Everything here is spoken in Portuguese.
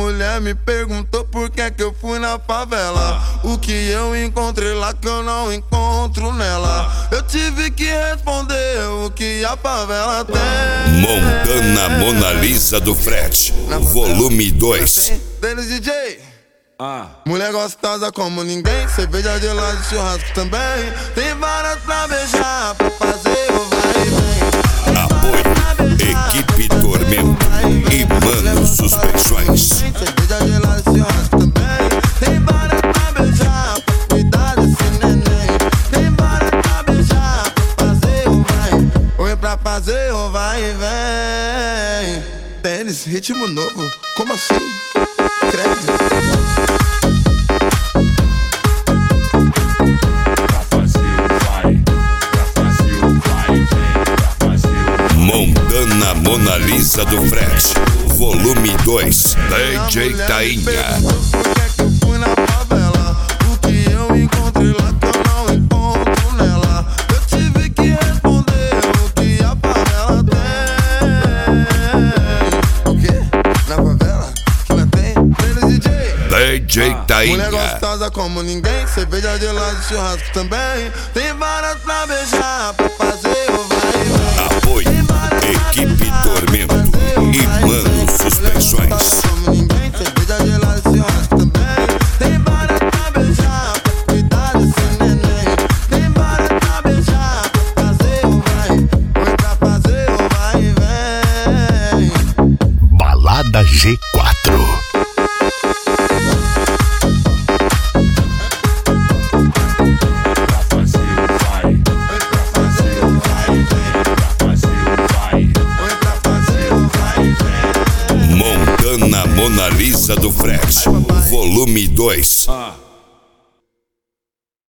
mulher me perguntou por que eu fui na favela. O que eu encontrei lá que eu não encontro nela. Eu tive que responder o que a favela tem. Montana Mona Lisa do Fred, volume 2. Denis DJ. Mulher gostosa como ninguém, cerveja gelada e churrasco também. Tem várias pra beijar, pra fazer o vai e vem. Apoio, Equipe Tormento e Mano Suspensões. Cerveja gelada e churrasco também. Tem várias pra beijar, pra cuidar desse neném. Tem várias pra beijar, pra fazer o vai. Oi, pra fazer o vai e vem. Denis, ritmo novo, como assim? Credo. Montana Mona Lisa do Fred, volume 2, DJ Tainha. Eu fui na favela, o que eu encontrei lá que eu não encontro nela. Eu tive que responder o que a favela tem. O quê? Na favela? Que não tem? DJ Tainha. Mulher gostosa como ninguém, cerveja gelada e churrasco também. Tem várias pra beijar, pra fazer o vai e vem. Apoio, Equipe Tormento e Mano Suspensões. Como ninguém, cerveja gelada e churrasco também. Tem várias pra beijar, pra cuidar desse neném. Tem várias pra beijar, pra fazer o vai. Oi, pra fazer o vai e vem. Balada G4. Montana Mona Lisa do Fred, volume 2.